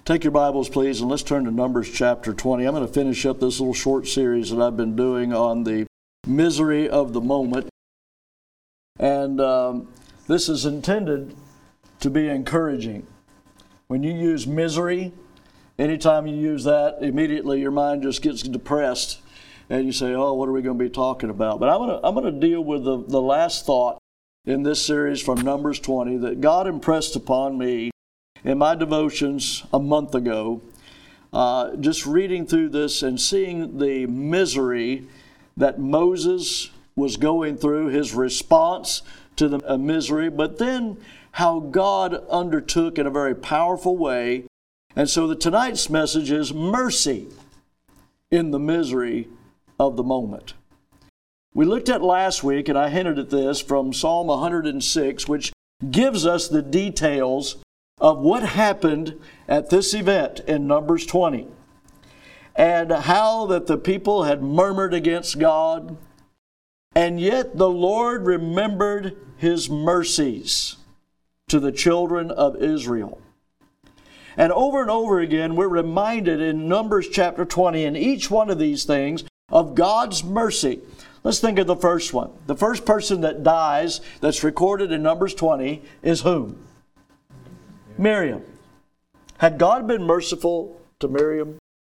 Take your Bibles, please, and let's turn to Numbers chapter 20. I'm going to finish up this little short series that I've been doing on the misery of the moment. And this is intended to be encouraging. When you use misery, anytime you use that, immediately your mind just gets depressed. And you say, oh, what are we going to be talking about? But I'm going to deal with the last thought in this series from Numbers 20 that God impressed upon me in my devotions a month ago, just reading through this and seeing the misery that Moses was going through, his response to the misery, but then how God undertook in a very powerful way. And so tonight's message is mercy in the misery of the moment. We looked at last week, and I hinted at this, from Psalm 106, which gives us the details of what happened at this event in Numbers 20, and how that the people had murmured against God, and yet the Lord remembered His mercies to the children of Israel. And over again, we're reminded in Numbers chapter 20, in each one of these things, of God's mercy. Let's think of the first one. The first person that dies that's recorded in Numbers 20 is whom? Miriam. Had God been merciful to Miriam?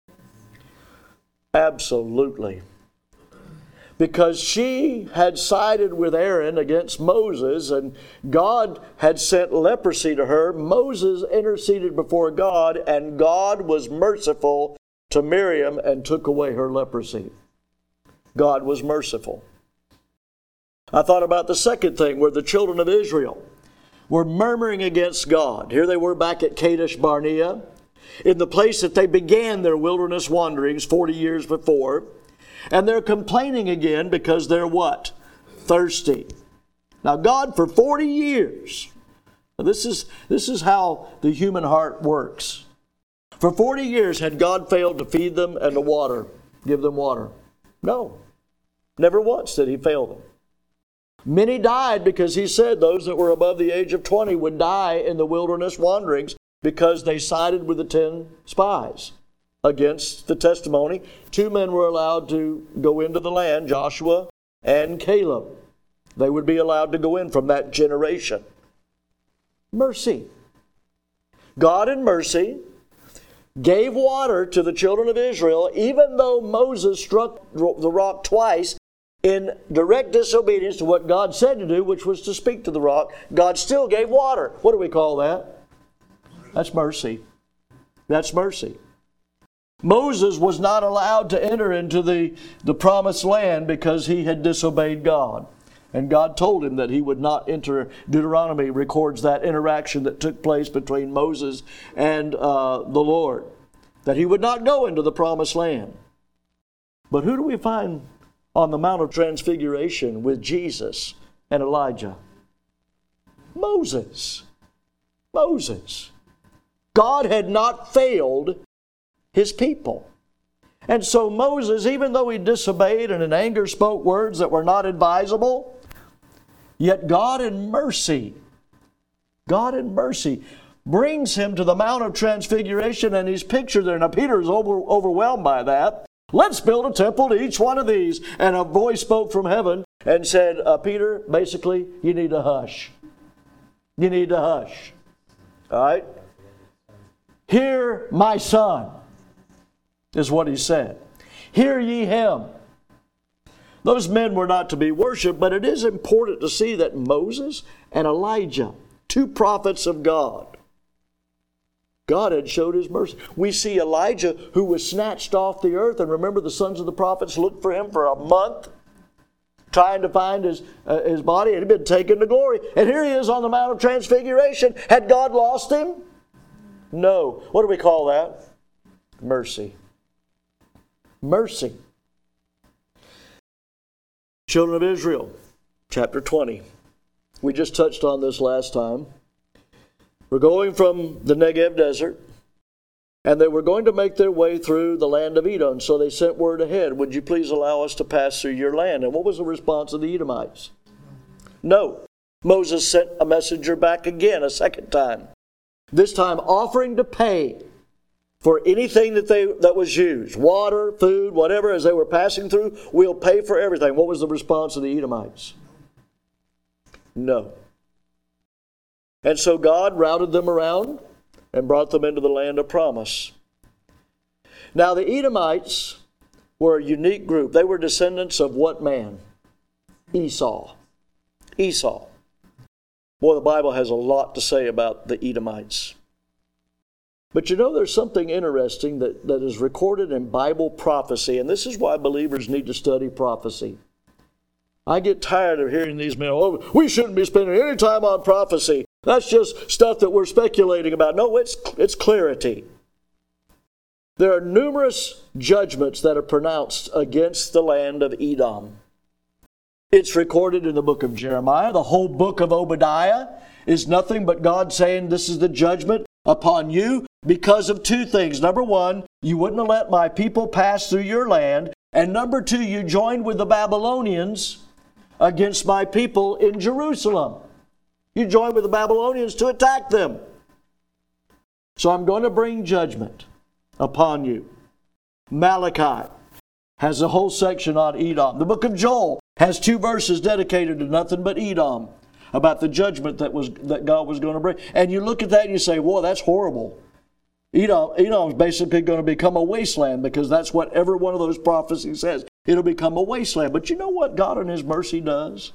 Absolutely. Because she had sided with Aaron against Moses, and God had sent leprosy to her. Moses interceded before God, and God was merciful to Miriam and took away her leprosy. God was merciful. I thought about the second thing, where the children of Israel were murmuring against God. Here they were back at Kadesh Barnea, in the place that they began their wilderness wanderings 40 years before. And they're complaining again because they're what? Thirsty. Now God, for 40 years, this is how the human heart works. For 40 years had God failed to feed them and to give them water? No. Never once did He fail them. Many died because He said those that were above the age of 20 would die in the wilderness wanderings because they sided with the 10 spies against the testimony. 2 men were allowed to go into the land, Joshua and Caleb. They would be allowed to go in from that generation. Mercy. God in mercy gave water to the children of Israel, even though Moses struck the rock twice in direct disobedience to what God said to do, which was to speak to the rock. God still gave water. What do we call that? That's mercy. That's mercy. Moses was not allowed to enter into the promised land because he had disobeyed God. And God told him that he would not enter. Deuteronomy records that interaction that took place between Moses and the Lord, that he would not go into the promised land. But who do we find on the Mount of Transfiguration with Jesus and Elijah? Moses. Moses. God had not failed His people. And so Moses, even though he disobeyed and in anger spoke words that were not advisable, yet God in mercy brings him to the Mount of Transfiguration, and he's pictured there. Now Peter is overwhelmed by that. Let's build a temple to each one of these. And a voice spoke from heaven and said, Peter, basically, you need to hush. You need to hush. All right? Hear my son, is what he said. Hear ye him. Those men were not to be worshipped, but it is important to see that Moses and Elijah, 2 prophets of God, God had showed His mercy. We see Elijah, who was snatched off the earth, and remember the sons of the prophets looked for him for a month, trying to find his body. It had been taken to glory. And here he is on the Mount of Transfiguration. Had God lost him? No. What do we call that? Mercy. Mercy. Children of Israel, chapter 20. We just touched on this last time. We're going from the Negev desert, and they were going to make their way through the land of Edom. So they sent word ahead, would you please allow us to pass through your land? And what was the response of the Edomites? No. Moses sent a messenger back again, a second time. This time offering to pay for anything that was used, water, food, whatever, as they were passing through. We'll pay for everything. What was the response of the Edomites? No. And so God routed them around and brought them into the land of promise. Now the Edomites were a unique group. They were descendants of what man? Esau. Esau. Boy, the Bible has a lot to say about the Edomites. But you know, there's something interesting that is recorded in Bible prophecy, and this is why believers need to study prophecy. I get tired of hearing these men, oh, we shouldn't be spending any time on prophecy. That's just stuff that we're speculating about. No, it's clarity. There are numerous judgments that are pronounced against the land of Edom. It's recorded in the book of Jeremiah. The whole book of Obadiah is nothing but God saying, this is the judgment upon you because of two things. Number one, you wouldn't have let my people pass through your land. And number two, you joined with the Babylonians against my people in Jerusalem. You joined with the Babylonians to attack them. So I'm going to bring judgment upon you. Malachi has a whole section on Edom. The book of Joel has 2 verses dedicated to nothing but Edom, about the judgment that God was going to bring. And you look at that and you say, whoa, that's horrible. Edom is basically going to become a wasteland, because that's what every one of those prophecies says. It'll become a wasteland. But you know what God in His mercy does?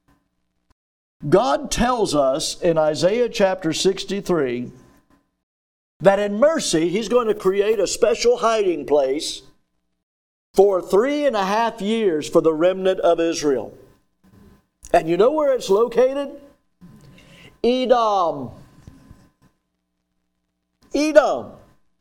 God tells us in Isaiah chapter 63 that in mercy He's going to create a special hiding place for 3.5 years for the remnant of Israel. And you know where it's located? Edom. Edom.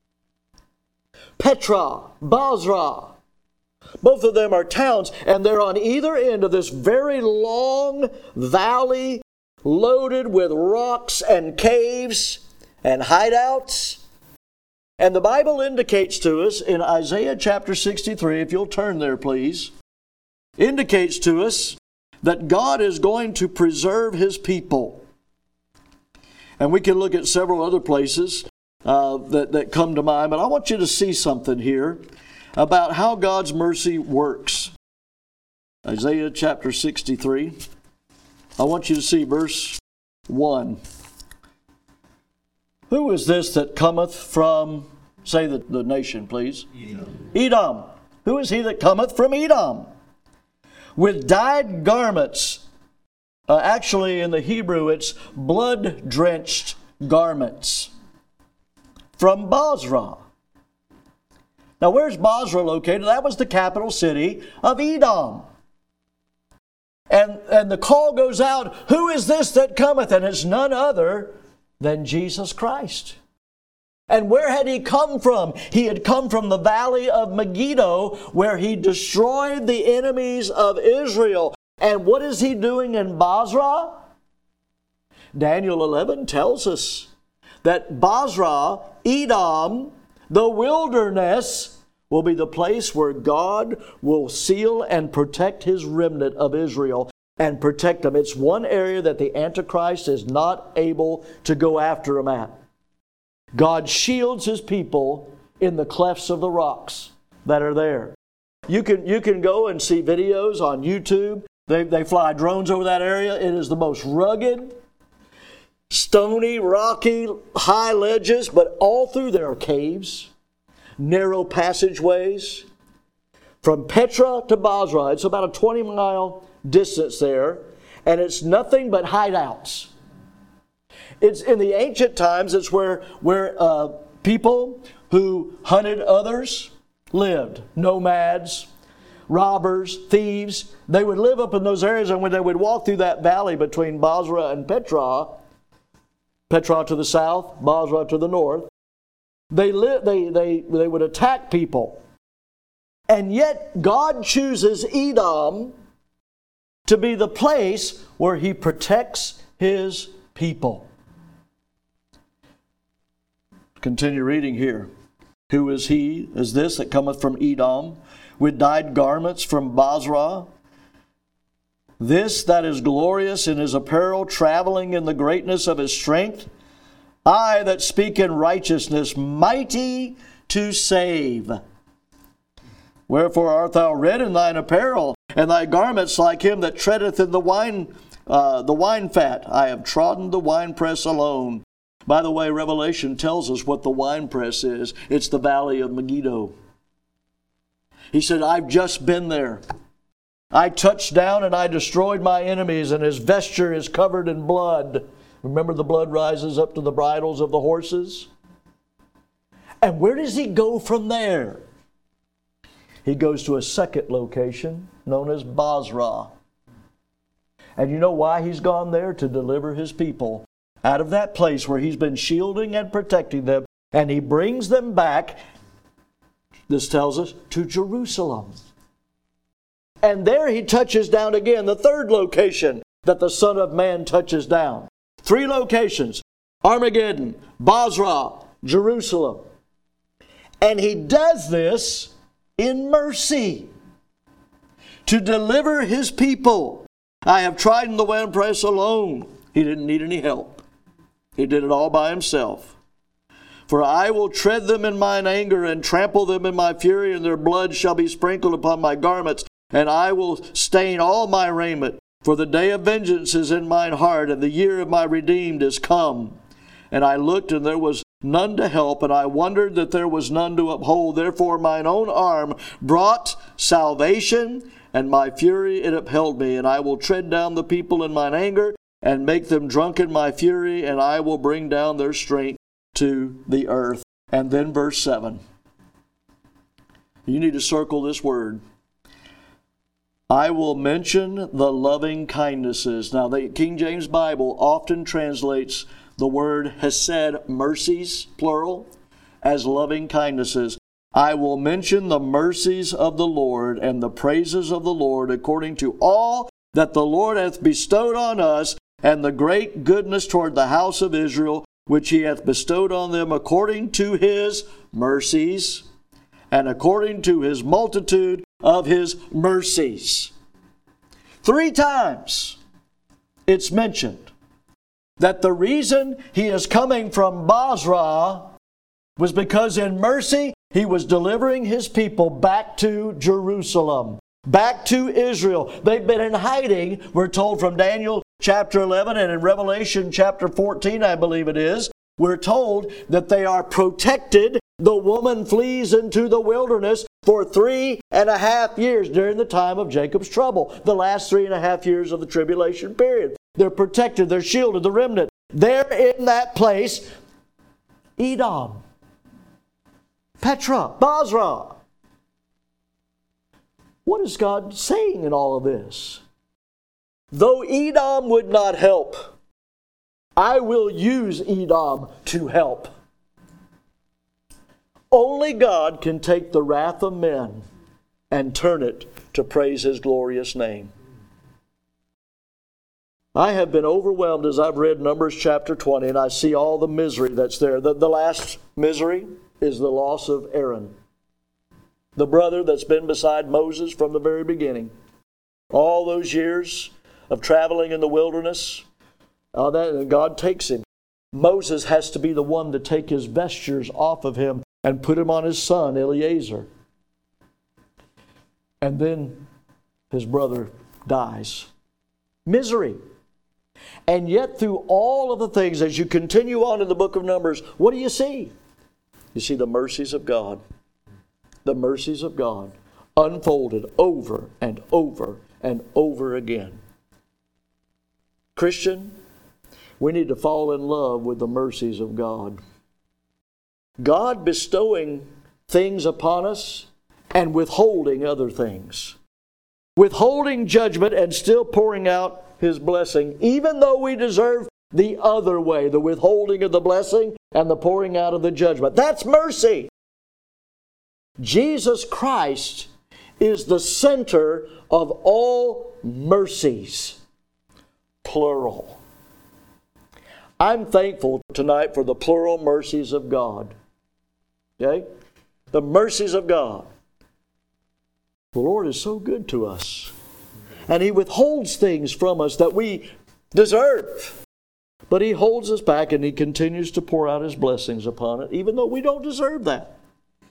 Petra, Bozrah. Both of them are towns, and they're on either end of this very long valley loaded with rocks and caves and hideouts. And the Bible indicates to us in Isaiah chapter 63, if you'll turn there please, indicates to us that God is going to preserve His people. And we can look at several other places that come to mind, but I want you to see something here about how God's mercy works. Isaiah chapter 63. I want you to see verse 1. Who is this that cometh from, say the nation, please? Edom. Edom. Who is he that cometh from Edom? With dyed garments. Actually, in the Hebrew, it's blood-drenched garments. From Bozrah. Now, where's Bozrah located? That was the capital city of Edom. And the call goes out, who is this that cometh? And it's none other than Jesus Christ. And where had He come from? He had come from the valley of Megiddo, where He destroyed the enemies of Israel. And what is He doing in Bozrah? Daniel 11 tells us that Bozrah, Edom, the wilderness, will be the place where God will seal and protect His remnant of Israel and protect them. It's one area that the Antichrist is not able to go after them at. God shields His people in the clefts of the rocks that are there. You can go and see videos on YouTube. They fly drones over that area. It is the most rugged, stony, rocky, high ledges, but all through there are caves, narrow passageways. From Petra to Bozrah, it's about a 20-mile distance there, and it's nothing but hideouts. It's in the ancient times, it's where people who hunted others lived. Nomads, robbers, thieves. They would live up in those areas, and when they would walk through that valley between Bozrah and Petra to the south, Bozrah to the north, they would attack people. And yet God chooses Edom to be the place where He protects His people. Continue reading here. Who is he? Is this that cometh from Edom, with dyed garments from Bozrah? This that is glorious in his apparel, traveling in the greatness of his strength? I that speak in righteousness, mighty to save. Wherefore art thou red in thine apparel, and thy garments like him that treadeth in the wine fat? I have trodden the winepress alone. By the way, Revelation tells us what the winepress is. It's the valley of Megiddo. He said, I've just been there. I touched down and I destroyed my enemies, and his vesture is covered in blood. Remember, the blood rises up to the bridles of the horses? And where does he go from there? He goes to a second location known as Bozrah. And you know why he's gone there? To deliver his people out of that place where he's been shielding and protecting them. And he brings them back, this tells us, to Jerusalem. And there he touches down again, the third location that the Son of Man touches down. 3 locations: Armageddon, Bozrah, Jerusalem. And he does this in mercy to deliver his people. I have trodden the winepress alone. He didn't need any help. He did it all by himself. For I will tread them in mine anger and trample them in my fury, and their blood shall be sprinkled upon my garments, and I will stain all my raiment. For the day of vengeance is in mine heart, and the year of my redeemed is come. And I looked, and there was none to help, and I wondered that there was none to uphold. Therefore mine own arm brought salvation, and my fury it upheld me. And I will tread down the people in mine anger, and make them drunk in my fury, and I will bring down their strength to the earth. And then verse 7. You need to circle this word. I will mention the loving kindnesses. Now, the King James Bible often translates the word hesed, mercies, plural, as loving kindnesses. I will mention the mercies of the Lord and the praises of the Lord according to all that the Lord hath bestowed on us, and the great goodness toward the house of Israel, which he hath bestowed on them according to his mercies and according to his multitude of his mercies. 3 times it's mentioned that the reason he is coming from Bozrah was because in mercy he was delivering his people back to Jerusalem, back to Israel. They've been in hiding, we're told from Daniel chapter 11, and in Revelation chapter 14, I believe it is, we're told that they are protected. The woman flees into the wilderness for 3.5 years during the time of Jacob's trouble, the last 3.5 years of the tribulation period. They're protected, they're shielded, the remnant. They're in that place, Edom, Petra, Bozrah. What is God saying in all of this? Though Edom would not help, I will use Edom to help. Only God can take the wrath of men and turn it to praise his glorious name. I have been overwhelmed as I've read Numbers chapter 20, and I see all the misery that's there. The last misery is the loss of Aaron, the brother that's been beside Moses from the very beginning. All those years of traveling in the wilderness, and God takes him. Moses has to be the one to take his vestures off of him and put him on his son, Eleazar. And then his brother dies. Misery. And yet through all of the things, as you continue on in the book of Numbers, what do you see? You see the mercies of God. The mercies of God unfolded over and over and over again. Christian, we need to fall in love with the mercies of God. God bestowing things upon us and withholding other things. Withholding judgment and still pouring out his blessing, even though we deserve the other way, the withholding of the blessing and the pouring out of the judgment. That's mercy. Jesus Christ is the center of all mercies. Plural. I'm thankful tonight for the plural mercies of God. Okay? The mercies of God. The Lord is so good to us. And he withholds things from us that we deserve. But he holds us back and he continues to pour out his blessings upon it, even though we don't deserve that.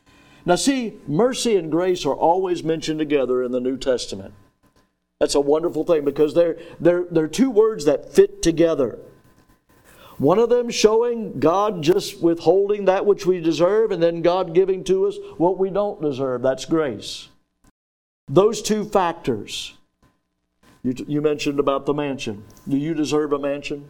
Now see, mercy and grace are always mentioned together in the New Testament. That's a wonderful thing because they're two words that fit together. One of them showing God just withholding that which we deserve, and then God giving to us what we don't deserve. That's grace. Those two factors. You mentioned about the mansion. Do you deserve a mansion?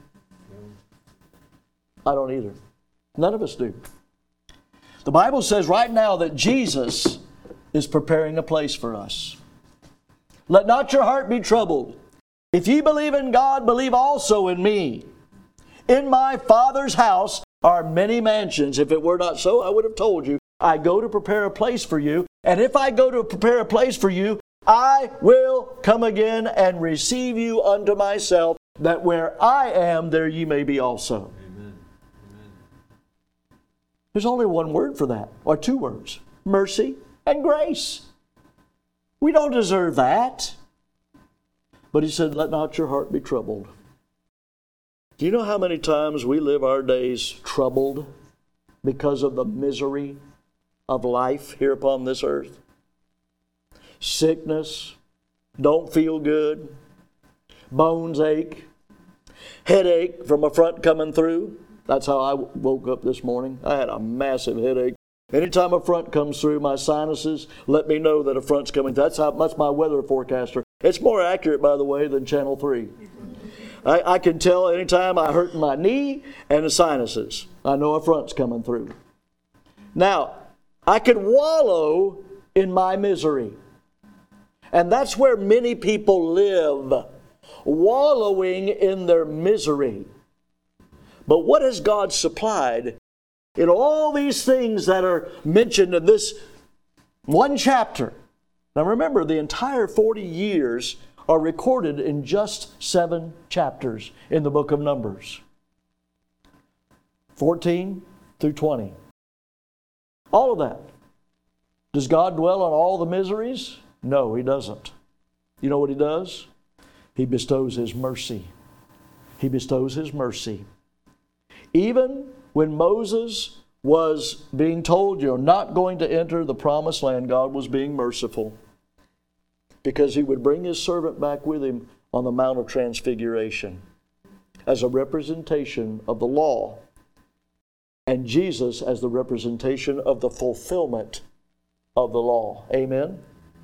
I don't either. None of us do. The Bible says right now that Jesus is preparing a place for us. Let not your heart be troubled. If ye believe in God, believe also in me. In my Father's house are many mansions. If it were not so, I would have told you. I go to prepare a place for you. And if I go to prepare a place for you, I will come again and receive you unto myself, that where I am, there ye may be also. Amen. Amen. There's only one word for that, or two words. Mercy and grace. We don't deserve that. But he said, let not your heart be troubled. Do you know how many times we live our days troubled because of the misery of life here upon this earth? Sickness, don't feel good, bones ache, headache from a front coming through. That's how I woke up this morning. I had a massive headache. Anytime a front comes through, my sinuses let me know that a front's coming. That's my weather forecaster. It's more accurate, by the way, than Channel 3. I can tell anytime I hurt my knee and the sinuses. I know a front's coming through. Now, I could wallow in my misery. And that's where many people live, wallowing in their misery. But what has God supplied in all these things that are mentioned in this one chapter? Now remember, the entire 40 years are recorded in just 7 chapters in the book of Numbers. 14 through 20. All of that. Does God dwell on all the miseries? No, He doesn't. You know what He does? He bestows His mercy. He bestows His mercy. Even when Moses was being told, you're not going to enter the promised land, God was being merciful, because He would bring His servant back with Him on the Mount of Transfiguration as a representation of the law, and Jesus as the representation of the fulfillment of the law. Amen?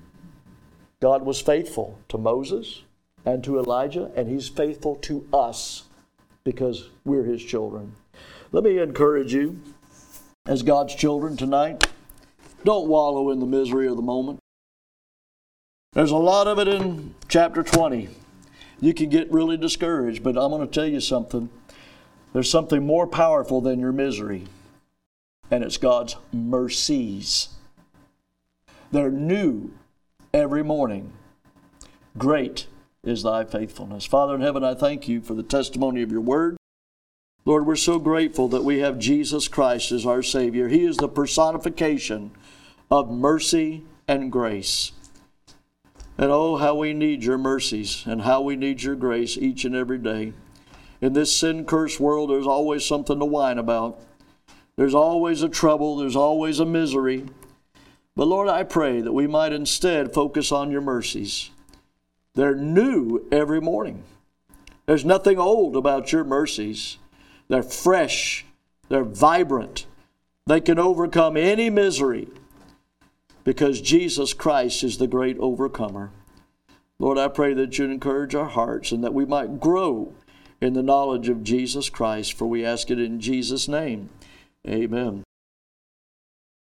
God was faithful to Moses and to Elijah, and He's faithful to us because we're His children. Let me encourage you, as God's children tonight, don't wallow in the misery of the moment. There's a lot of it in chapter 20. You can get really discouraged, but I'm going to tell you something. There's something more powerful than your misery, and it's God's mercies. They're new every morning. Great is thy faithfulness. Father in heaven, I thank you for the testimony of your word. Lord, we're so grateful that we have Jesus Christ as our Savior. He is the personification of mercy and grace. And oh, how we need your mercies and how we need your grace each and every day. In this sin-cursed world, there's always something to whine about. There's always a trouble. There's always a misery. But Lord, I pray that we might instead focus on your mercies. They're new every morning. There's nothing old about your mercies. They're fresh. They're vibrant. They can overcome any misery because Jesus Christ is the great overcomer. Lord, I pray that you'd encourage our hearts and that we might grow in the knowledge of Jesus Christ, for we ask it in Jesus' name. Amen.